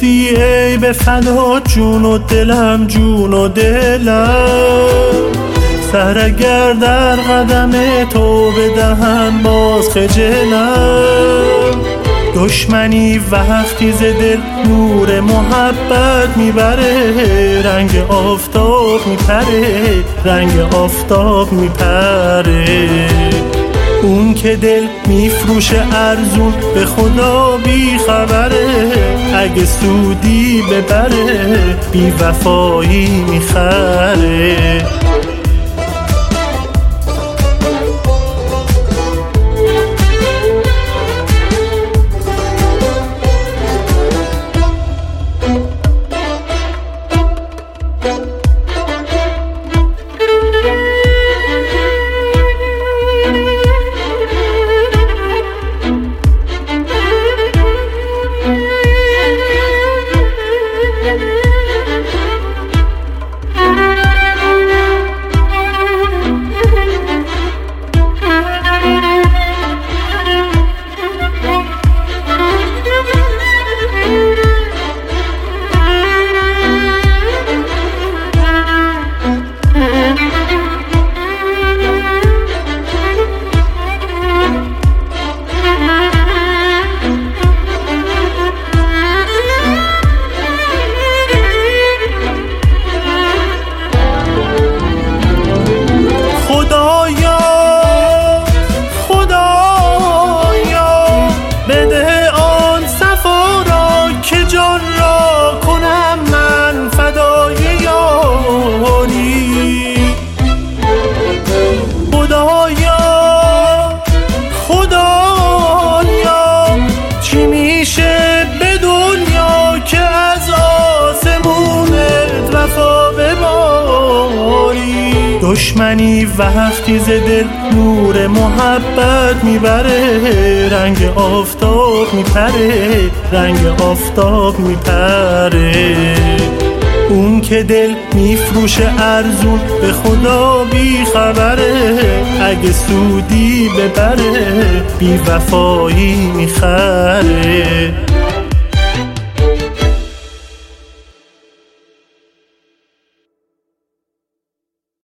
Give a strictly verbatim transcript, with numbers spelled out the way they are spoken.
گفتی ای به فدا جون و دلم جون و دلم، سر اگر در قدم تو بدهم باز خجلم. دشمنی وقتی ز دل نور محبت میبره، رنگ آفتاب میپره، رنگ آفتاب میپره. اون که دل میفروشه ارزون به خدا بی خبره، اگه سودی ببره بی وفایی میخره. دشمنی وقتی ز دل نور محبت میبره، رنگ آفتاب میپره، رنگ آفتاب میپره. اون که دل میفروشه ارزون به خدا بی خبره، اگه سودی ببره بی وفایی میخره.